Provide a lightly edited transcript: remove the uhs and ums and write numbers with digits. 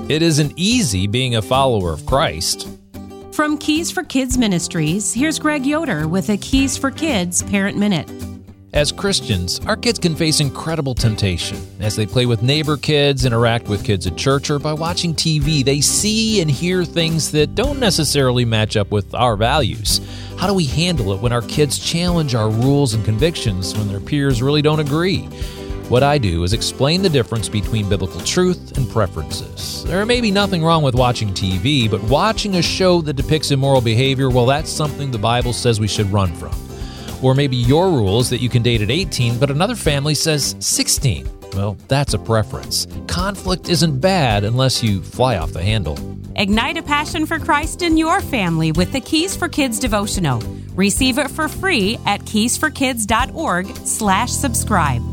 It isn't easy being a follower of Christ. From Keys for Kids Ministries, here's Greg Yoder with a Keys for Kids Parent Minute. As Christians, our kids can face incredible temptation. As they play with neighbor kids, interact with kids at church, or by watching TV, they see and hear things that don't necessarily match up with our values. How do we handle it when our kids challenge our rules and convictions when their peers really don't agree? What I do is explain the difference between biblical truth and preferences. There may be nothing wrong with watching TV, but watching a show that depicts immoral behavior, well, that's something the Bible says we should run from. Or maybe your rule is that you can date at 18, but another family says 16. Well, that's a preference. Conflict isn't bad unless you fly off the handle. Ignite a passion for Christ in your family with the Keys for Kids devotional. Receive it for free at keysforkids.org/subscribe.